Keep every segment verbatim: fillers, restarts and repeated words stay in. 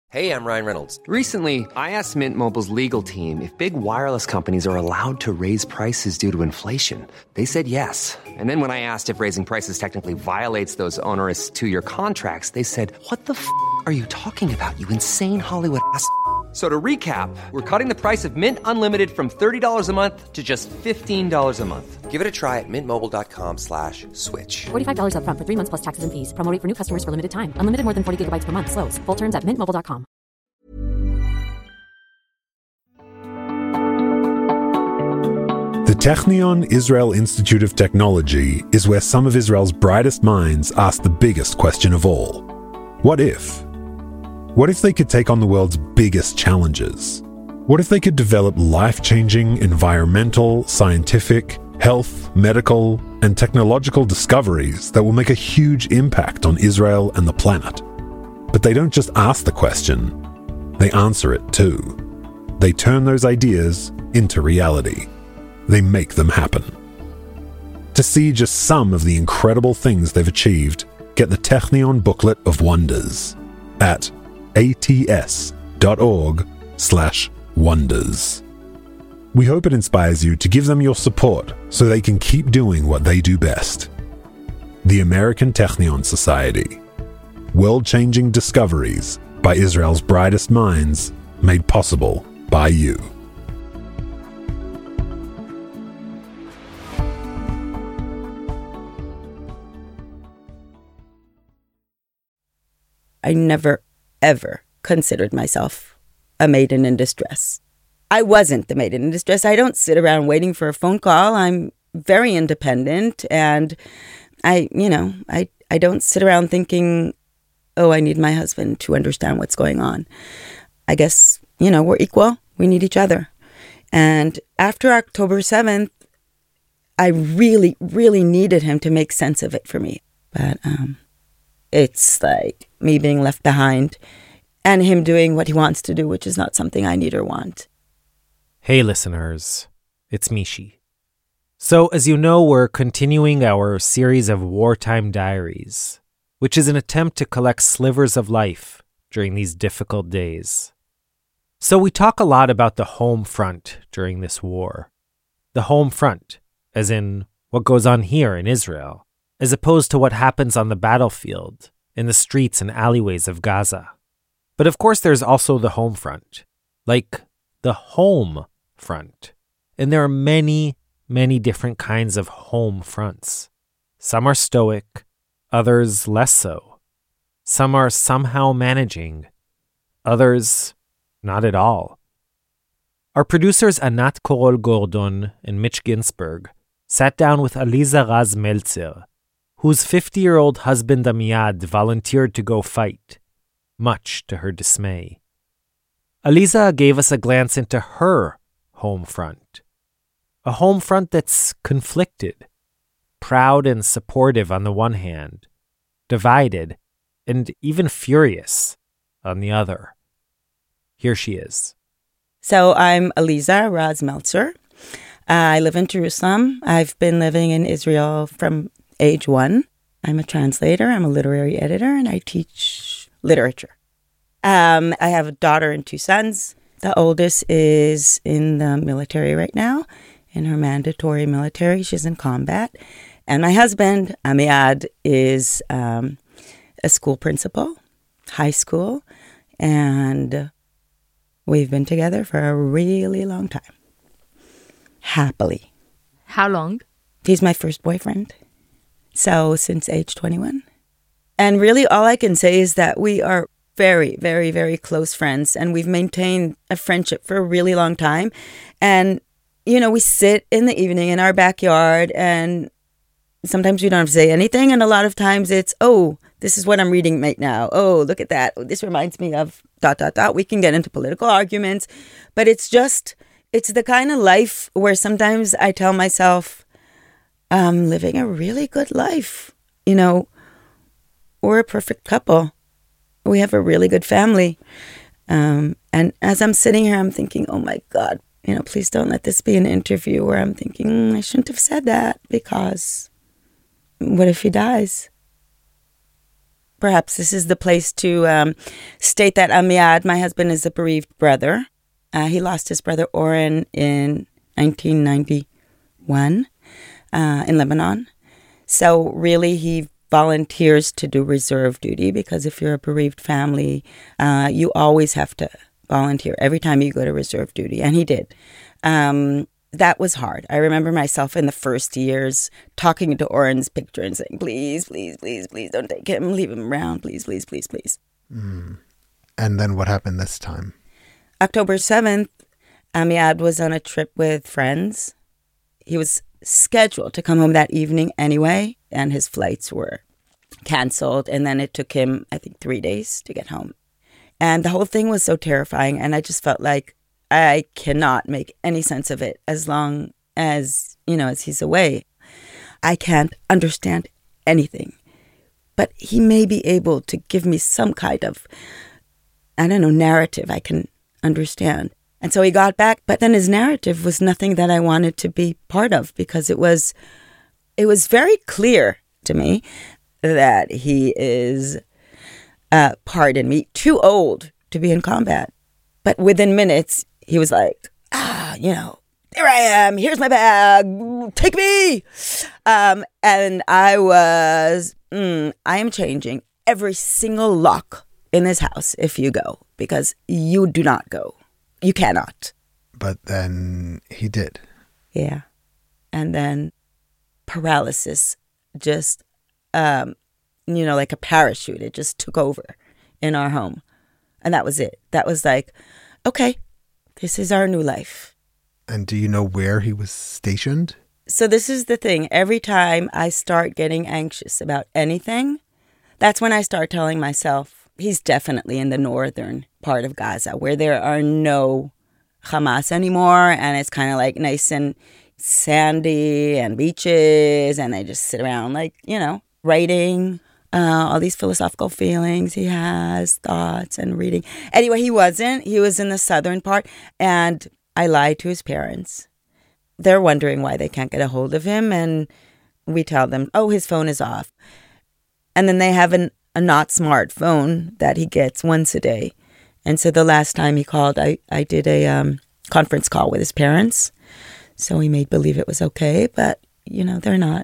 Hey, I'm Ryan Reynolds. Recently, I asked Mint Mobile's legal team if big wireless companies are allowed to raise prices due to inflation. They said yes. And then when I asked if raising prices technically violates those onerous two-year contracts, they said, what the f*** are you talking about, you insane Hollywood ass f- So to recap, we're cutting the price of Mint Unlimited from thirty dollars a month to just fifteen dollars a month. Give it a try at mintmobile.com slash switch. forty-five dollars up front for three months plus taxes and fees. Promo rate for new customers for limited time. Unlimited more than forty gigabytes per month. Slows full terms at mint mobile dot com. The Technion Israel Institute of Technology is where some of Israel's brightest minds ask the biggest question of all. What if? What if they could take on the world's biggest challenges? What if they could develop life-changing environmental, scientific, health, medical, and technological discoveries that will make a huge impact on Israel and the planet? But they don't just ask the question, they answer it too. They turn those ideas into reality. They make them happen. To see just some of the incredible things they've achieved, get the Technion Booklet of Wonders at ats.org slash wonders. We hope it inspires you to give them your support so they can keep doing what they do best. The American Technion Society. World-changing discoveries by Israel's brightest minds, made possible by you. I never, ever considered myself a maiden in distress. I wasn't the maiden in distress. I don't sit around waiting for a phone call. I'm very independent, and I, you know, I, I don't sit around thinking, oh, I need my husband to understand what's going on. I guess, you know, we're equal. We need each other. And after October seventh, I really, really needed him to make sense of it for me. But um, it's like me being left behind and him doing what he wants to do, which is not something I need or want. Hey listeners, it's Mishi. So as you know, we're continuing our series of wartime diaries, which is an attempt to collect slivers of life during these difficult days. So we talk a lot about the home front during this war. The home front, as in what goes on here in Israel, as opposed to what happens on the battlefield, in the streets and alleyways of Gaza. But of course there's also the home front, like the home front. And there are many, many different kinds of home fronts. Some are stoic, others less so. Some are somehow managing, others not at all. Our producers Anat Korol-Gordon and Mitch Ginsburg sat down with Aliza Raz Meltzer, whose fifty-year-old husband Amiad volunteered to go fight, much to her dismay. Aliza gave us a glance into her home front, a home front that's conflicted, proud and supportive on the one hand, divided and even furious on the other. Here she is. So I'm Aliza Raz Meltzer. Uh, I live in Jerusalem. I've been living in Israel from age one. I'm a translator, I'm a literary editor, and I teach literature. Um, I have a daughter and two sons. The oldest is in the military right now, in her mandatory military. She's in combat. And my husband, Amiad, is um, a school principal, high school, and we've been together for a really long time. Happily. How long? He's my first boyfriend. So since age twenty-one. And really all I can say is that we are very, very, very close friends, and we've maintained a friendship for a really long time. And, you know, we sit in the evening in our backyard, and sometimes we don't have to say anything. And a lot of times it's, oh, this is what I'm reading right now. Oh, look at that. Oh, this reminds me of dot, dot, dot. We can get into political arguments, but it's just, it's the kind of life where sometimes I tell myself, I'm living a really good life. You know, we're a perfect couple. We have a really good family. Um, and as I'm sitting here, I'm thinking, oh my God, you know, please don't let this be an interview where I'm thinking, mm, I shouldn't have said that, because what if he dies? perhaps this is the place to um, state that Amiad, my husband, is a bereaved brother. Uh, he lost his brother Oren in nineteen ninety-one uh, in Lebanon. So really, he volunteers to do reserve duty because if you're a bereaved family, uh, you always have to volunteer every time you go to reserve duty. And he did. Um, that was hard. I remember myself in the first years talking to Oren's picture and saying, please, please, please, please don't take him. Leave him around. Please, please, please, please. Mm. And then what happened this time? October seventh, Amiad was on a trip with friends. He was scheduled to come home that evening anyway, and his flights were canceled. And then it took him, I think, three days to get home. And the whole thing was so terrifying. And I just felt like I cannot make any sense of it as long as, you know, as he's away. I can't understand anything. But he may be able to give me some kind of, I don't know, narrative I can understand. And so he got back, but then his narrative was nothing that I wanted to be part of because it was, it was very clear to me that he is, uh, pardon me, too old to be in combat. But within minutes, he was like, ah, you know, here I am. Here's my bag. Take me. Um, and I was, mm, I am changing every single lock in this house if you go, because you do not go. You cannot. But then he did. Yeah. And then paralysis just, um, you know, like a parachute. It just took over in our home. And that was it. That was like, okay, this is our new life. And do you know where he was stationed? So this is the thing. Every time I start getting anxious about anything, that's when I start telling myself, he's definitely in the northern part of Gaza where there are no Hamas anymore. And it's kind of like nice and sandy and beaches. And they just sit around like, you know, writing uh, all these philosophical feelings he has, thoughts and reading. Anyway, he wasn't. He was in the southern part. And I lied to his parents. They're wondering why they can't get a hold of him. And we tell them, oh, his phone is off. And then they have an, a not smart phone that he gets once a day. And so the last time he called, I, I did a um, conference call with his parents. So he made believe it was okay. But, you know, they're not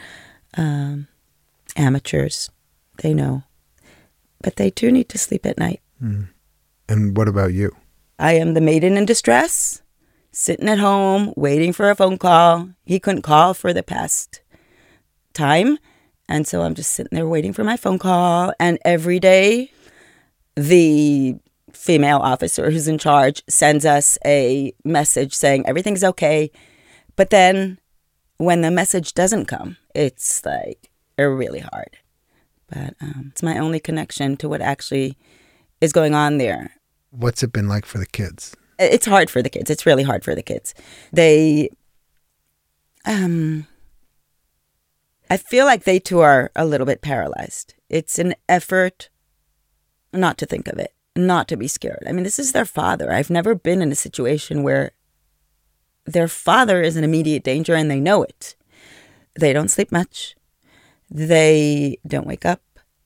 um, amateurs. They know. But they do need to sleep at night. Mm. And what about you? I am the maiden in distress, sitting at home, waiting for a phone call. He couldn't call for the past time. And so I'm just sitting there waiting for my phone call. And every day, the female officer who's in charge sends us a message saying everything's okay. But then when the message doesn't come, it's like really hard. But um, it's my only connection to what actually is going on there. What's it been like for the kids? It's hard for the kids. It's really hard for the kids. They, um, I feel like they too are a little bit paralyzed. It's an effort not to think of it, not to be scared. I mean, this is their father. I've never been in a situation where their father is in immediate danger and they know it. They don't sleep much. They don't wake up.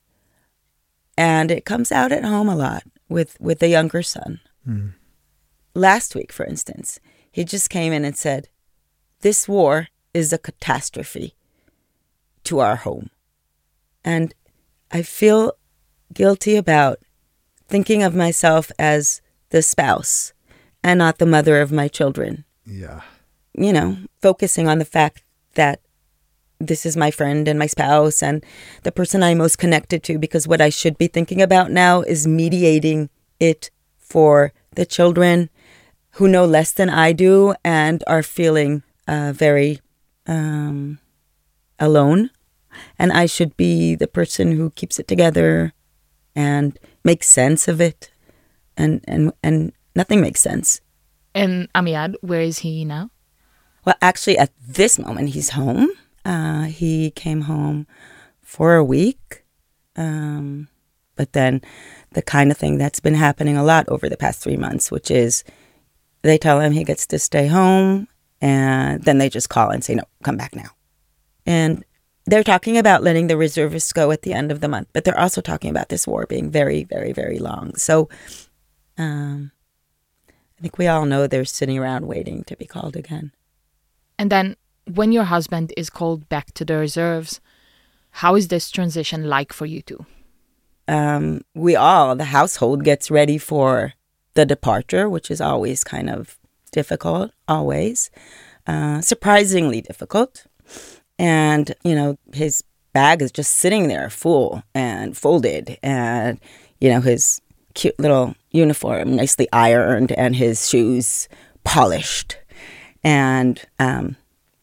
And it comes out at home a lot with, with the younger son. Mm. Last week, for instance, he just came in and said, this war is a catastrophe to our home. And I feel guilty about thinking of myself as the spouse and not the mother of my children. Yeah. You know, focusing on the fact that this is my friend and my spouse and the person I'm most connected to, because what I should be thinking about now is mediating it for the children who know less than I do and are feeling uh, very um, alone. And I should be the person who keeps it together and makes sense of it. And, and, and nothing makes sense. And Amiad, where is he now? Well, actually, at this moment, he's home. Uh, he came home for a week. Um, but then the kind of thing that's been happening a lot over the past three months, which is they tell him he gets to stay home, and then they just call and say, no, come back now. And they're talking about letting the reservists go at the end of the month, but they're also talking about this war being very, very, very long. So um, I think we all know they're sitting around waiting to be called again. And then when your husband is called back to the reserves, how is this transition like for you two? Um, we all, the household gets ready for the departure, which is always kind of difficult, always. Uh, surprisingly difficult. And, you know, his bag is just sitting there full and folded, and, you know, his cute little uniform nicely ironed and his shoes polished. And um,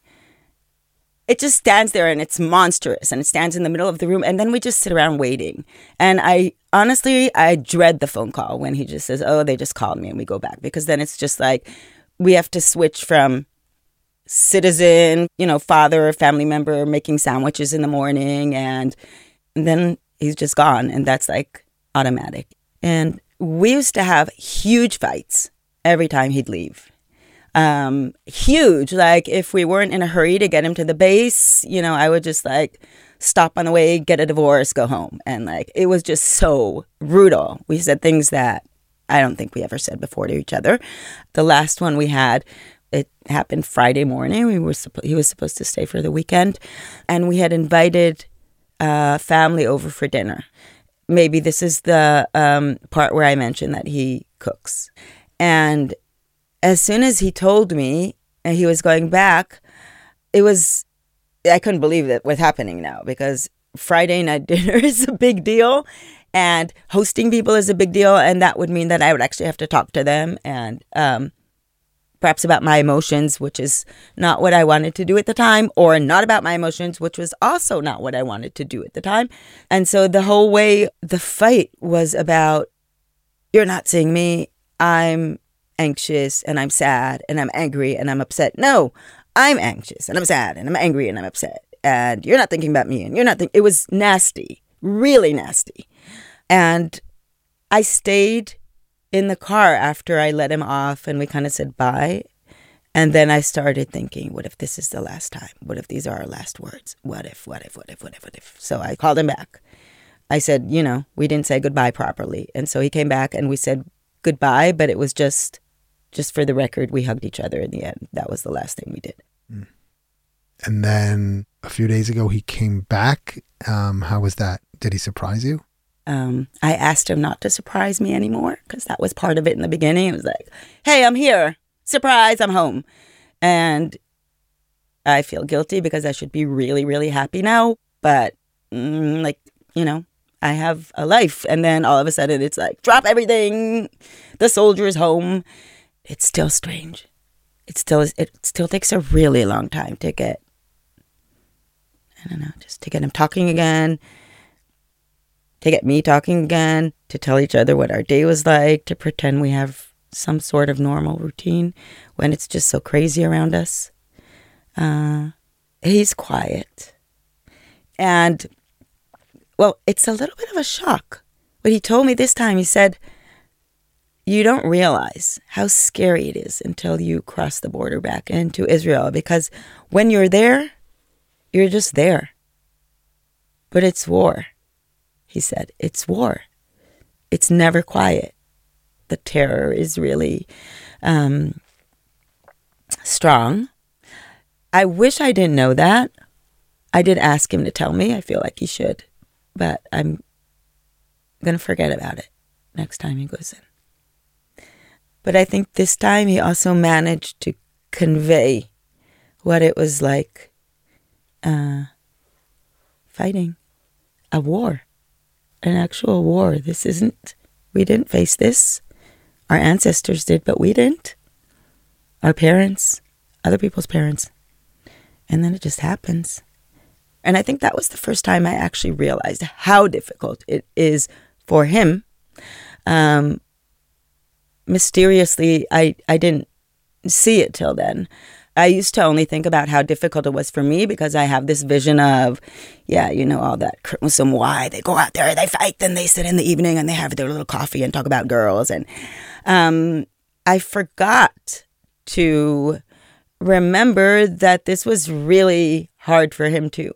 it just stands there, and it's monstrous, and it stands in the middle of the room, and then we just sit around waiting. And I honestly, I dread the phone call when he just says, oh, they just called me, and we go back, because then it's just like we have to switch from citizen, you know, father or family member making sandwiches in the morning, and, and then he's just gone, and that's like automatic. And we used to have huge fights every time he'd leave. Um, huge. Like if we weren't in a hurry to get him to the base, you know, I would just like stop on the way, get a divorce, go home. And like, it was just so brutal. We said things that I don't think we ever said before to each other. The last one we had, it happened Friday morning. We were suppo- he was supposed to stay for the weekend, and we had invited uh, family over for dinner. Maybe this is the um, part where I mentioned that he cooks. And as soon as he told me he was going back, it was, I couldn't believe that was happening now, because Friday night dinner is a big deal, and hosting people is a big deal, and that would mean that I would actually have to talk to them, and um, perhaps about my emotions, which is not what I wanted to do at the time, or not about my emotions, which was also not what I wanted to do at the time. And so the whole way the fight was about, you're not seeing me, I'm anxious and I'm sad and I'm angry and I'm upset. No, I'm anxious and I'm sad and I'm angry and I'm upset. And you're not thinking about me, and you're not thinking. It was nasty, really nasty. And I stayed in the car after I let him off, and we kind of said bye. And then I started thinking, what if this is the last time? What if these are our last words? What if, what if, what if, what if, what if? So I called him back. I said, you know, we didn't say goodbye properly. And so he came back and we said goodbye, but it was just, just for the record, we hugged each other in the end. That was the last thing we did. Mm. And then a few days ago, he came back. Um, how was that? Did he surprise you? Um, I asked him not to surprise me anymore, because that was part of it in the beginning. It was like, hey, I'm here. Surprise, I'm home. And I feel guilty because I should be really, really happy now. But mm, like, you know, I have a life. And then all of a sudden it's like, drop everything. The soldier is home. It's still strange. It still is. It still takes a really long time to get, I don't know, just to get him talking again. To get me talking again, to tell each other what our day was like, to pretend we have some sort of normal routine when it's just so crazy around us. Uh, he's quiet. And, well, it's a little bit of a shock. But he told me this time, he said, you don't realize how scary it is until you cross the border back into Israel, because when you're there, you're just there. But it's war. He said, it's war. It's never quiet. The terror is really um, strong. I wish I didn't know that. I did ask him to tell me. I feel like he should. But I'm going to forget about it next time he goes in. But I think this time he also managed to convey what it was like uh, fighting a war. An actual war. This isn't, we didn't face this. Our ancestors did, but we didn't. Our parents, other people's parents. And then it just happens. And I think that was the first time I actually realized how difficult it is for him. Um, mysteriously, I, I didn't see it till then. I used to only think about how difficult it was for me because I have this vision of, yeah, you know, all that chromosome Y. They go out there, they fight, then they sit in the evening and they have their little coffee and talk about girls. And um, I forgot to remember that this was really hard for him too.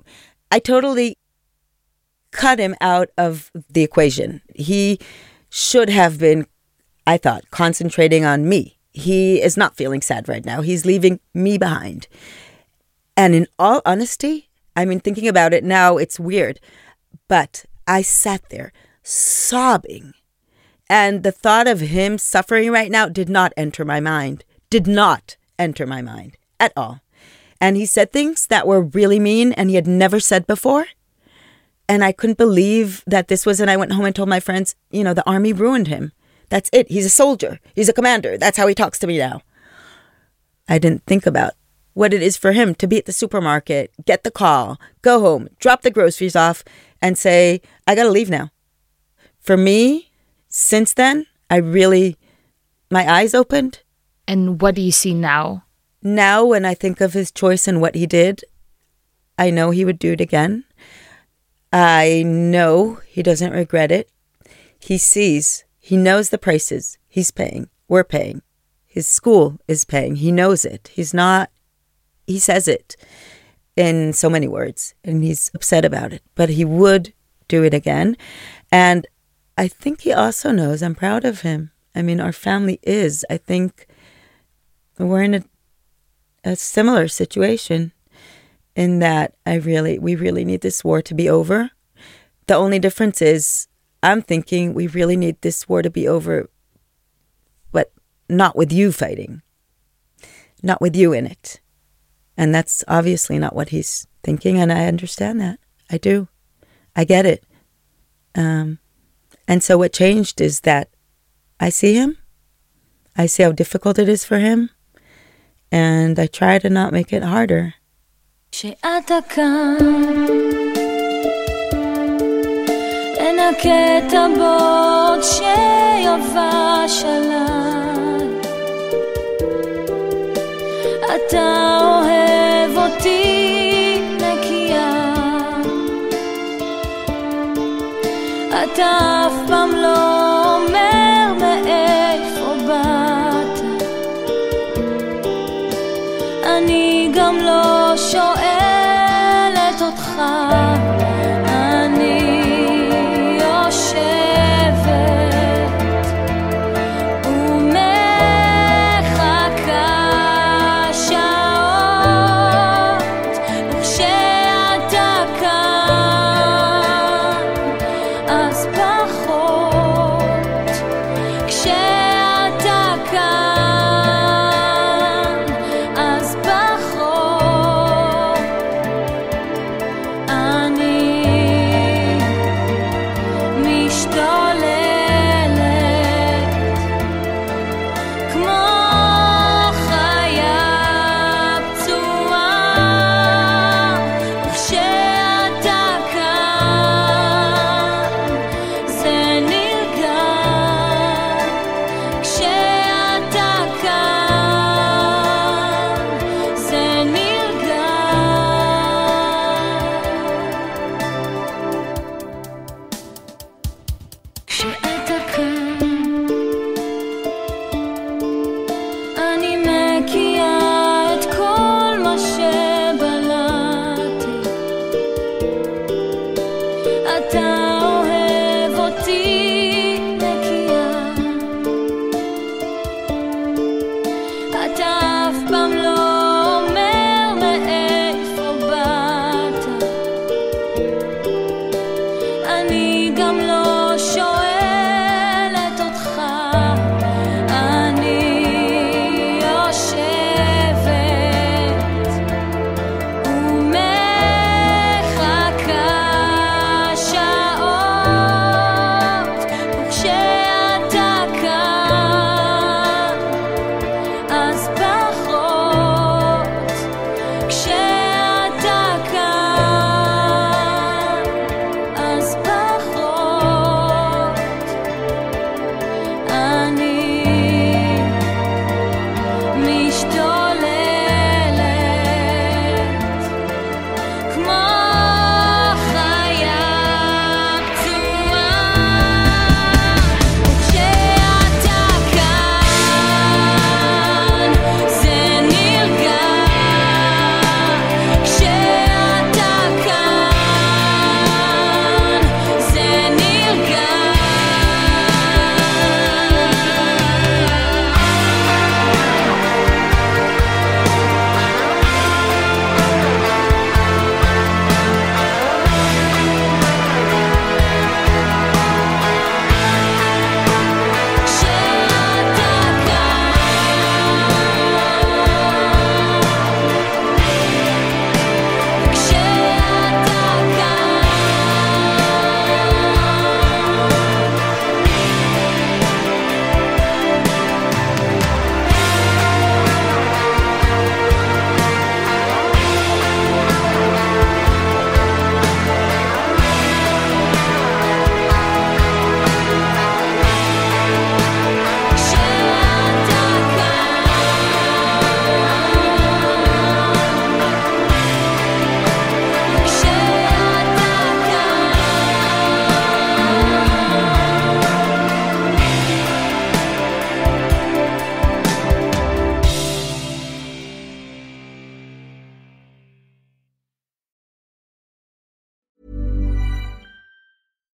I totally cut him out of the equation. He should have been, I thought, concentrating on me. He is not feeling sad right now. He's leaving me behind. And in all honesty, I mean, thinking about it now, it's weird. But I sat there sobbing. And the thought of him suffering right now did not enter my mind. Did not enter my mind at all. And he said things that were really mean and he had never said before. And I couldn't believe that this was, and I went home and told my friends, you know, the army ruined him. That's it. He's a soldier. He's a commander. That's how he talks to me now. I didn't think about what it is for him to be at the supermarket, get the call, go home, drop the groceries off, and say, I gotta leave now. For me, since then, I really, my eyes opened. And what do you see now? Now, when I think of his choice and what he did, I know he would do it again. I know he doesn't regret it. He sees, he knows the prices he's paying, we're paying. His school is paying. He knows it. He's not, he says it in so many words, and he's upset about it. But he would do it again. And I think he also knows I'm proud of him. I mean, our family is. I think we're in a, a similar situation in that I really, we really need this war to be over. The only difference is I'm thinking we really need this war to be over, but not with you fighting, not with you in it. And that's obviously not what he's thinking, and I understand that. I do. I get it. Um, and so what changed is that I see him. I see how difficult it is for him, and I try to not make it harder. שאתה כאן לנקה את הבוט שיובש עליי אתה אוהב אותי נקייה אתה אף פעם לא אומר מאיפה באת אני גם לא שואלת אותך אני יושבת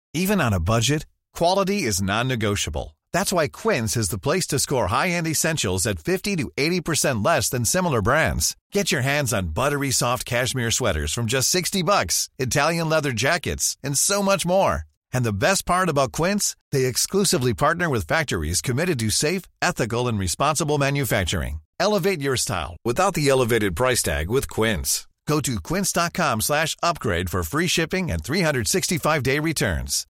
Even on a budget, quality is non-negotiable. That's why Quince is the place to score high-end essentials at fifty to eighty percent less than similar brands. Get your hands on buttery soft cashmere sweaters from just sixty bucks, Italian leather jackets, and so much more. And the best part about Quince, they exclusively partner with factories committed to safe, ethical, and responsible manufacturing. Elevate your style without the elevated price tag with Quince. Go to quince.com slash upgrade for free shipping and three sixty-five day returns.